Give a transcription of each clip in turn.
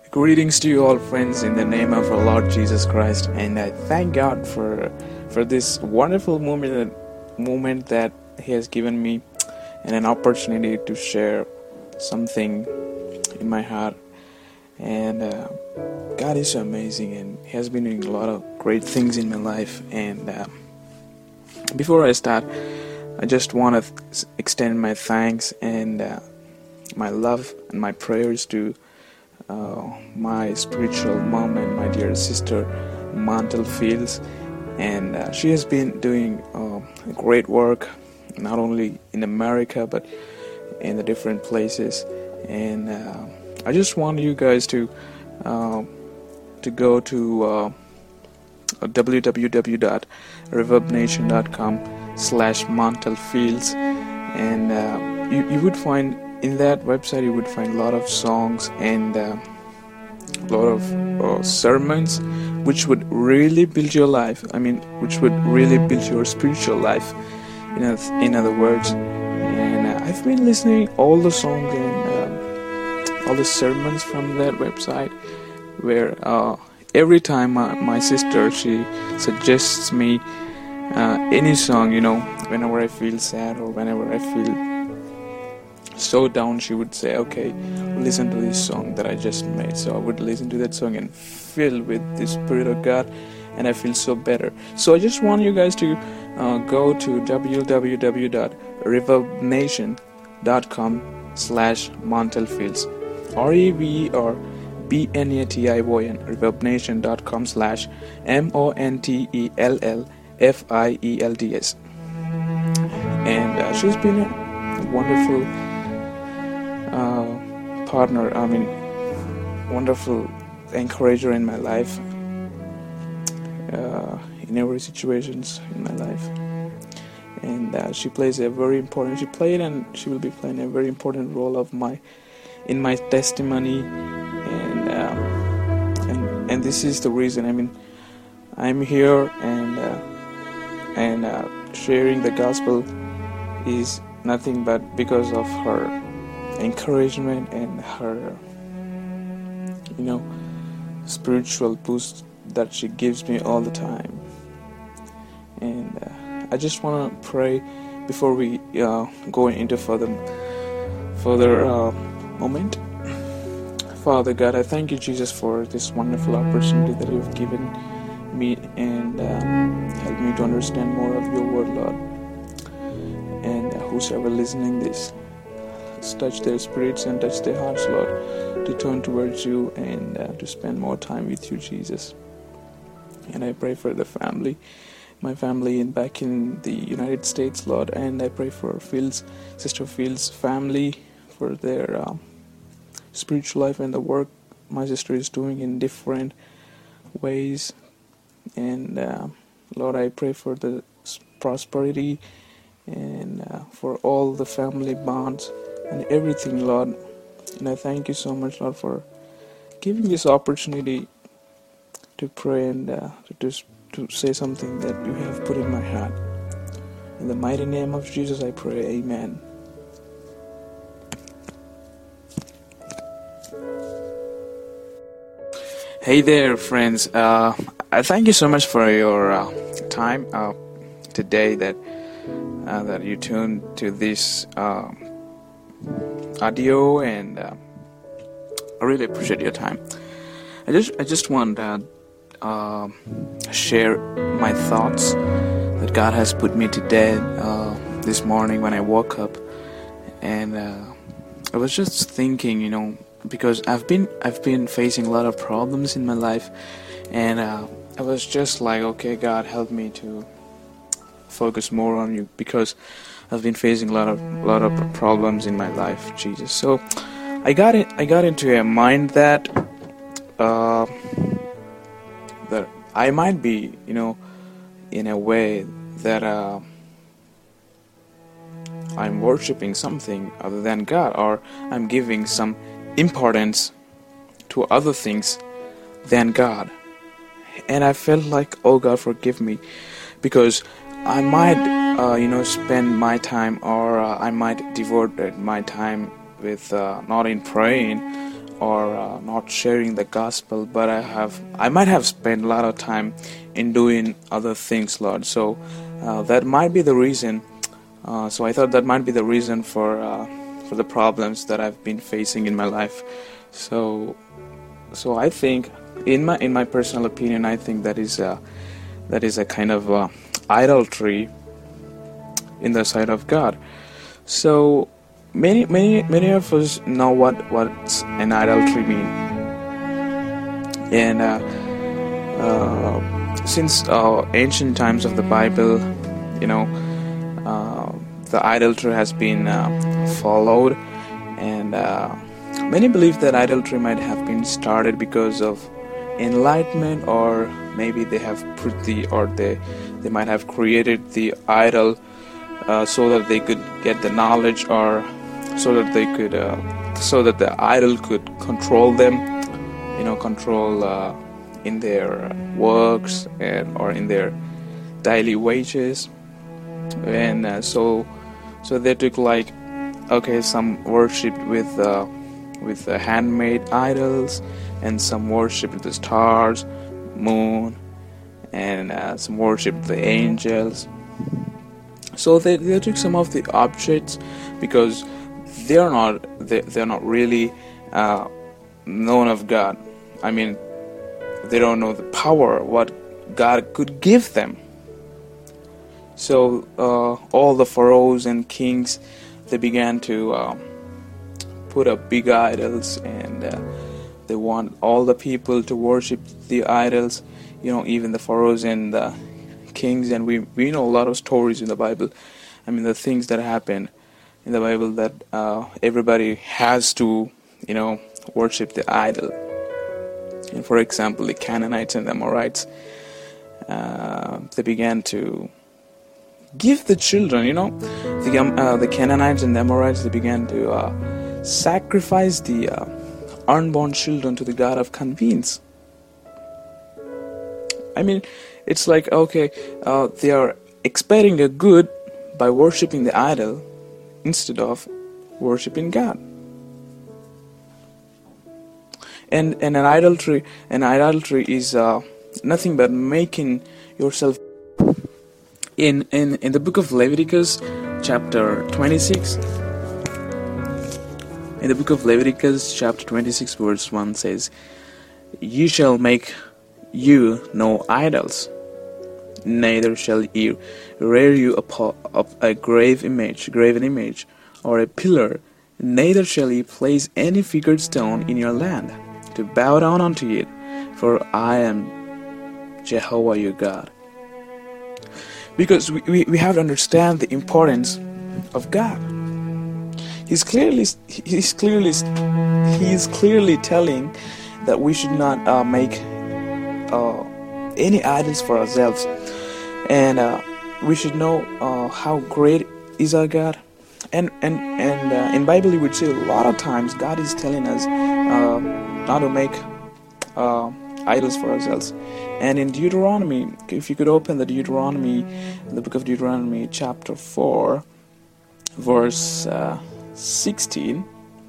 Greetings to you all, friends, in the name of our Lord Jesus Christ, and I thank God for this wonderful moment that He has given me, and an opportunity to share something in my heart. And God is so amazing, and He has been doing a lot of great things in my life. And before I start, I just want to extend my thanks and my love and my prayers to my spiritual mom and my dear sister Mantle Fields, and she has been doing great work not only in America but in the different places. And I just want you guys to go to www.reverbnation.com/Mantle and you would find in that website, you would find a lot of songs and a lot of sermons which would really build your life. Which would really build your spiritual life, in other words. And I've been listening all the songs and all the sermons from that website, where every time my sister, she suggests me any song, whenever I feel sad or whenever I feel so down, she would say, okay, listen to this song that I just made. So I would listen to that song and fill with the Spirit of God, and I feel so better. So I just want you guys to go to www.reverbnation.com/Mantlefields, REVERBNATION, reverbnation.com/MONTELLFIELDS. And she's been a wonderful partner, wonderful encourager in my life, in every situations in my life. And she played and she will be playing a very important role in my testimony. And this is the reason, I'm here, and sharing the gospel is nothing but because of her encouragement and her spiritual boost that she gives me all the time. And I just want to pray before we go into further moment. Father God, I thank you, Jesus, for this wonderful opportunity that you've given me, and help me to understand more of your word, Lord. And whosoever listening this, touch their spirits and touch their hearts, Lord, to turn towards you and to spend more time with you, Jesus. And I pray for my family back in the United States, Lord, and I pray for Sister Fields' family, for their spiritual life and the work my sister is doing in different ways. And Lord, I pray for the prosperity and for all the family bonds and everything, Lord. And I thank you so much, Lord, for giving this opportunity to pray and to say something that you have put in my heart. In the mighty name of Jesus I pray, amen. Hey there, friends. I thank you so much for your time today that you tuned to this audio, and I really appreciate your time. I just want to share my thoughts that God has put me today this morning when I woke up, and I was just thinking, because I've been facing a lot of problems in my life, and I was just like, okay, God, help me to focus more on you, because I've been facing a lot of problems in my life, Jesus. So I got into a mind that that I might be, in a way that I'm worshiping something other than God, or I'm giving some importance to other things than God. And I felt like, oh God, forgive me, because I might spend my time, or I might devote my time with not in praying or not sharing the gospel, but I might have spent a lot of time in doing other things, Lord. So that might be the reason. So I thought that might be the reason for the problems that I've been facing in my life. So I think, in my personal opinion, I think that is a kind of idolatry in the sight of God. So many of us know what's an idolatry mean, and since ancient times of the Bible, the idolatry has been followed, and many believe that idolatry might have been started because of enlightenment, or maybe they have they might have created the idol so that they could get the knowledge, or so that the idol could control them, control in their works or in their daily wages. And so they took some worship with handmade idols, and some worship the stars, moon, and some worship the angels. So they took some of the objects, because they're not really known of God. I mean, they don't know the power what God could give them. So all the pharaohs and kings, they began to put up big idols, and they want all the people to worship the idols. Even the pharaohs and the kings, and we know a lot of stories in the Bible. I mean, the things that happen in the Bible, that everybody has to worship the idol. And for example, the Canaanites and the Amorites, they began to give the children, the Canaanites and the Amorites, they began to sacrifice the unborn children to the god of convenience. I mean, it's like, okay, they are expecting the good by worshipping the idol instead of worshipping God. And an idolatry is nothing but making yourself. In the book of Leviticus, chapter 26, in the book of Leviticus, chapter 26, verse 1 says, "You shall make you no idols, neither shall you rear you up a graven image, or a pillar, neither shall you place any figured stone in your land, to bow down unto it, for I am Jehovah your God." Because we have to understand the importance of God. He is clearly telling that we should not make any idols for ourselves, and we should know how great is our God. And in Bible, we would see a lot of times God is telling us not to make idols for ourselves. And in Deuteronomy, if you could open the book of Deuteronomy, chapter 4, verse 16.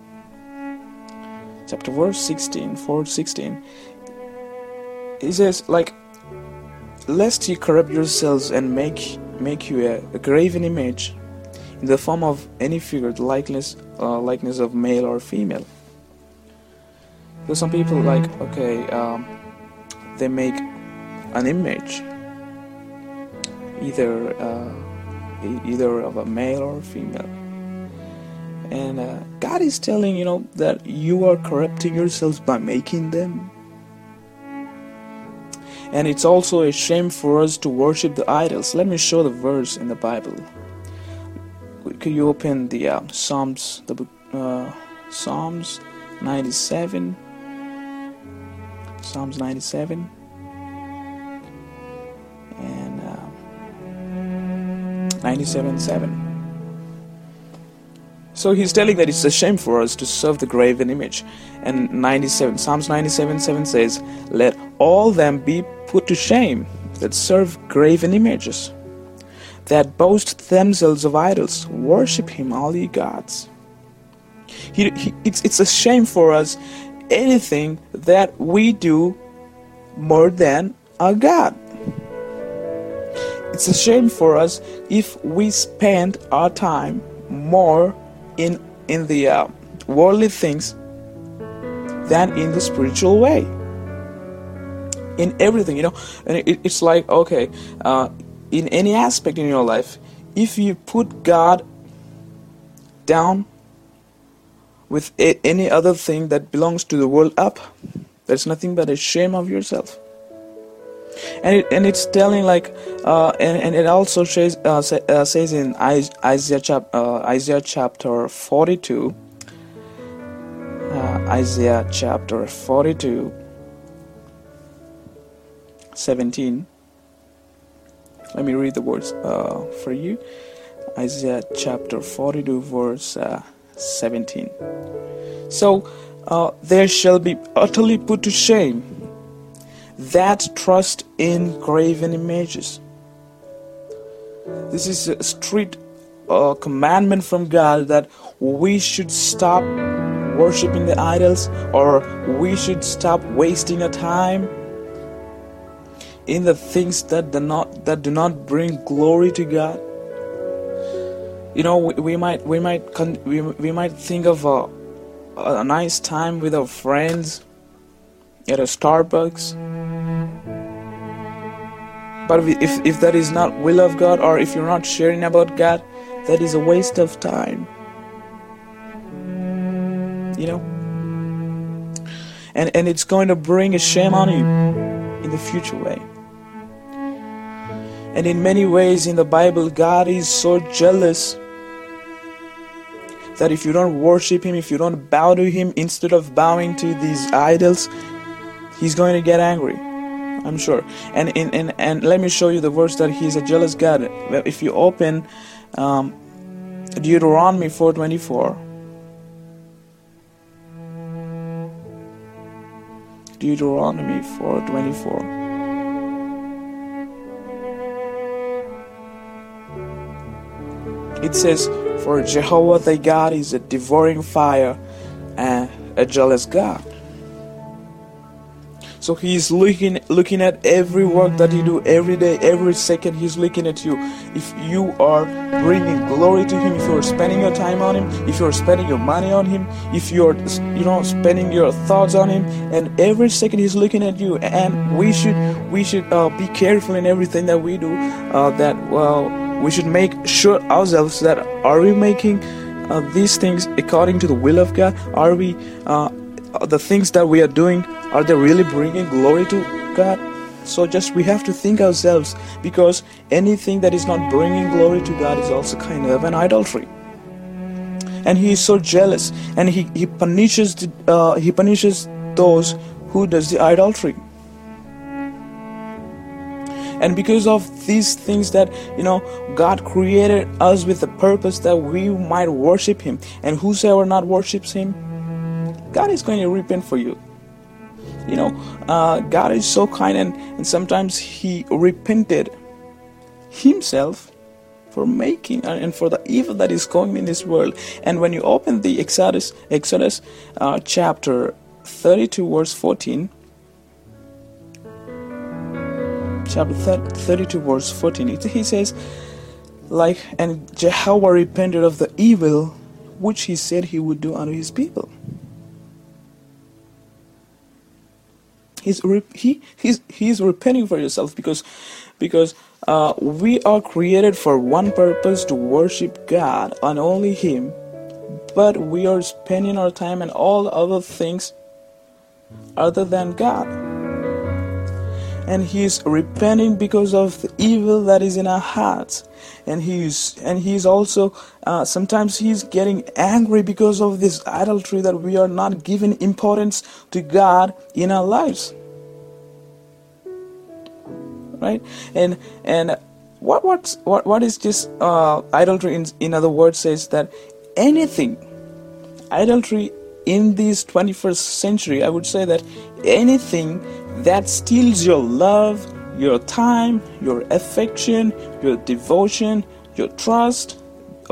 Chapter verse 16, 4:16. It says, "Lest ye corrupt yourselves and make you a graven image in the form of any figure, likeness of male or female." So some people they make an image, either of a male or a female, and God is telling that you are corrupting yourselves by making them. And it's also a shame for us to worship the idols. Let me show the verse in the Bible. Could you open the Psalms, the book Psalms 97? Psalms 97 and 97:7. So he's telling that it's a shame for us to serve the graven image. And Psalms 97:7 says, "Let all them be put to shame that serve graven images, that boast themselves of idols. Worship him, all ye gods." It's a shame for us anything that we do more than our God. It's a shame for us if we spend our time more in the worldly things than in the spiritual way. In everything, and it's like, okay, in any aspect in your life, if you put God down with any other thing that belongs to the world up, there's nothing but a shame of yourself. And it's telling like, and it also says in Isaiah chapter 42, Isaiah chapter 42, 17. Let me read the words for you. Isaiah chapter 42 verse 17. So there shall be utterly put to shame that trust in graven images. This is a strict commandment from God that we should stop worshiping the idols, or we should stop wasting our time in the things that do not bring glory to God. We might think of a nice time with our friends at a Starbucks, but if that is not will of God, or if you're not sharing about God, that is a waste of time. And it's going to bring a shame on you in the future way. And in many ways in the Bible, God is so jealous that if you don't worship Him, if you don't bow to Him instead of bowing to these idols, He's going to get angry, I'm sure. And let me show you the verse that He's a jealous God. If you open Deuteronomy 4:24. Deuteronomy 4:24. It says, "For Jehovah thy God is a devouring fire and a jealous God." So He's looking at every work that you do every day, every second. He's looking at you. If you are bringing glory to Him, if you are spending your time on Him, if you are spending your money on Him, if you are spending your thoughts on Him, and every second He's looking at you. And we should be careful in everything that we do. We should make sure ourselves that are we making these things according to the will of God? Are we the things that we are doing, are they really bringing glory to God? So we have to think ourselves, because anything that is not bringing glory to God is also kind of an idolatry. And He is so jealous, and he punishes those who does the idolatry. And because of these things that God created us with the purpose that we might worship Him, and whosoever not worships Him, God is going to repent for you. God is so kind, and sometimes He repented Himself for making and for the evil that is going in this world. And when you open the Exodus chapter 32 verse 14, chapter 32 verse 14, He says, and Jehovah repented of the evil which He said He would do unto His people. He's repenting for yourself, because we are created for one purpose, to worship God and only Him, but we are spending our time on all other things other than God. And He's repenting because of the evil that is in our hearts, and he's also sometimes He's getting angry because of this idolatry, that we are not giving importance to God in our lives, right? And what is this idolatry? In other words, says that idolatry in this 21st century, I would say that anything that steals your love, your time, your affection, your devotion, your trust,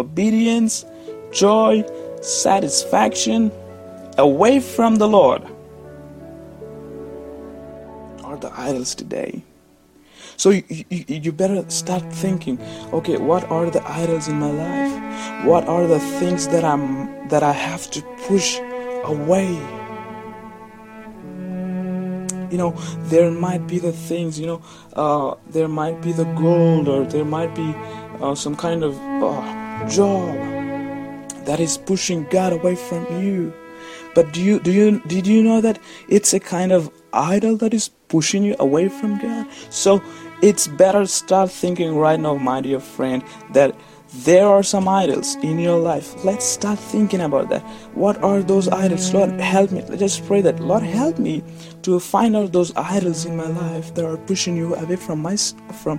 obedience, joy, satisfaction away from the Lord, are the idols today? So you better start thinking, okay, what are the idols in my life? What are the things that I have to push away? There might be the things, there might be the gold, or there might be some kind of job that is pushing God away from you. But did you know that it's a kind of idol that is pushing you away from God? So it's better start thinking right now, my dear friend, that there are some idols in your life. Let's start thinking about that. What are those idols? Lord, help me. Let's just pray that, Lord, help me to find out those idols in my life that are pushing you away from myself.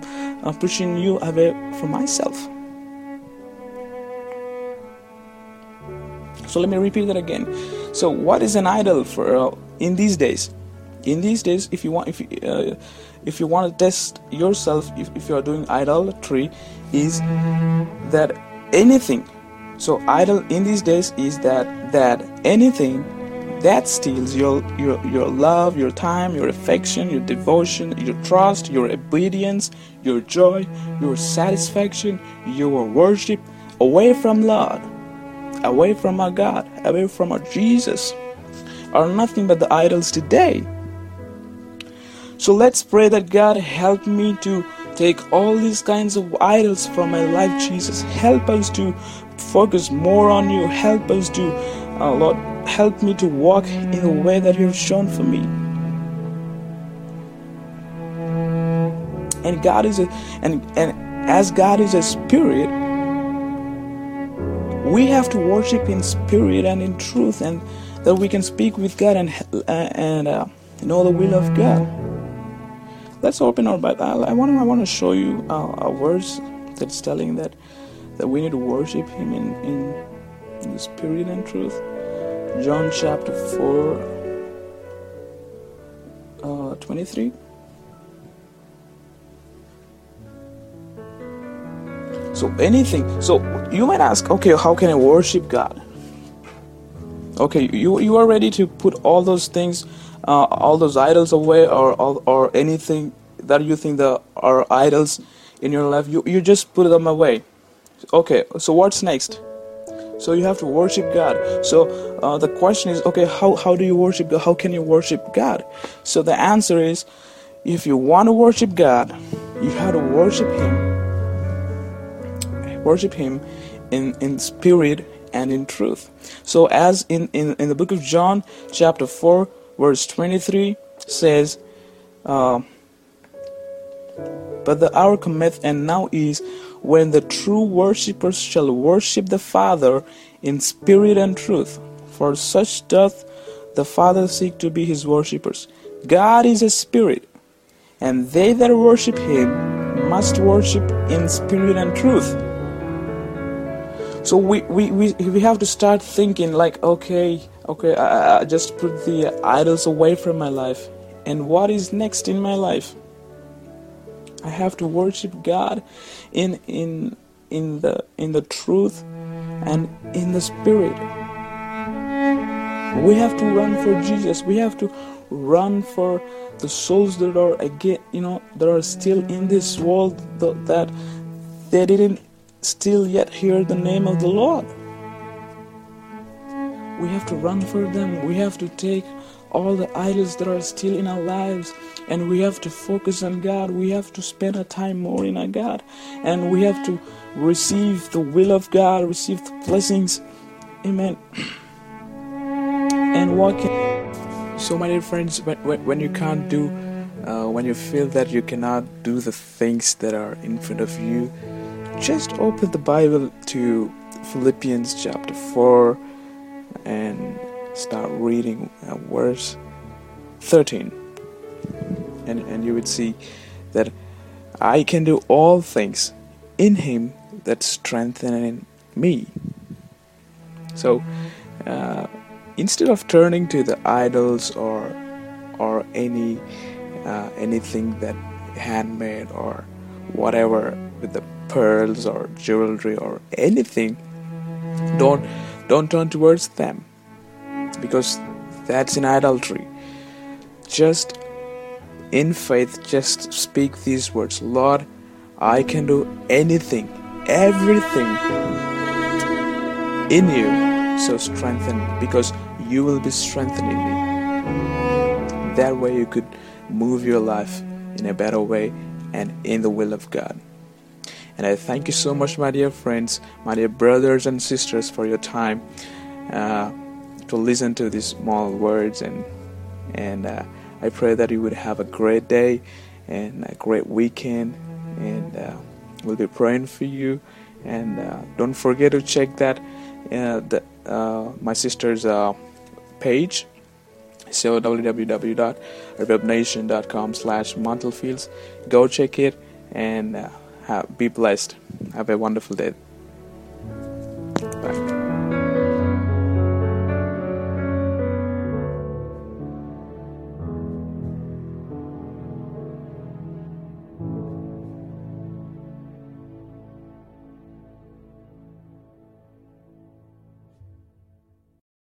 So let me repeat that again. So what is an idol for in these days? In these days, if you want to test yourself, if you are doing idolatry, is that anything. So idol in these days is that anything that steals your love, your time, your affection, your devotion, your trust, your obedience, your joy, your satisfaction, your worship away from Lord, away from our God, away from our Jesus, are nothing but the idols today. So let's pray that God help me to take all these kinds of idols from my life, Jesus. Help us to focus more on you. Help us to, Lord, help me to walk in the way that you have shown for me. And God is as God is a spirit, we have to worship in spirit and in truth, and that we can speak with God and know the will of God. Let's open our Bible. I want to show you a verse that's telling that we need to worship Him in the spirit and truth. John chapter 4, 23. So you might ask, okay, how can I worship God? Okay, you are ready to put all those things, all those idols away, or anything that you think that are idols in your life. You just put them away. Okay, so what's next? So you have to worship God. So the question is, okay, how do you worship God? How can you worship God? So the answer is, if you want to worship God, you have to worship Him in spirit and in truth. So as in the book of John chapter 4 verse 23 says, but the hour cometh, and now is, when the true worshippers shall worship the Father in spirit and truth. For such doth the Father seek to be His worshippers. God is a spirit, and they that worship Him must worship in spirit and truth. So we have to start thinking like, okay, I just put the idols away from my life, and what is next in my life? I have to worship God in the truth and in the spirit. We have to run for Jesus. We have to run for the souls that are that are still in this world, that they didn't still yet hear the name of the Lord. We have to run for them. We have to take all the idols that are still in our lives, and we have to focus on God. We have to spend our time more in our God, and we have to receive the will of God, receive the blessings. Amen. And walk in. So my dear friends, when you can't do, when you feel that you cannot do the things that are in front of you, just open the Bible to Philippians chapter 4 and start reading verse 13, and you would see that I can do all things in Him that strengthens me. So instead of turning to the idols or anything that handmade or whatever with the pearls or jewelry or anything, don't turn towards them, because that's an idolatry. Just in faith, just speak these words: Lord, I can do anything, everything in you. So strengthen me, because you will be strengthening me. That way you could move your life in a better way and in the will of God. And I thank you so much, my dear friends, my dear brothers and sisters, for your time to listen to these small words. And I pray that you would have a great day and a great weekend. And we'll be praying for you. And don't forget to check that my sister's page. So www.reverbnation.com/Montelfields. Go check it and be blessed. Have a wonderful day.